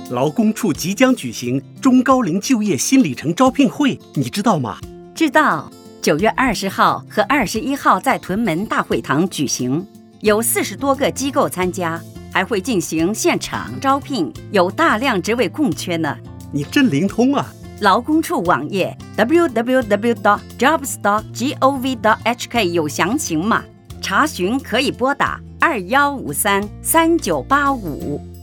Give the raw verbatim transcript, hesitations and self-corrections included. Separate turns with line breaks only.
劳工处即将举行中高龄就业新里程招聘会，你知道吗？
知道，九月二十号和二十一号在屯门大会堂举行，有四十多个机构参加，还会进行现场招聘，有大量职位空缺呢。
你真灵通啊！
劳工处网页 double-u double-u double-u dot jobs dot gov dot h k 有详情码，查询可以拨打二一五三三九八五。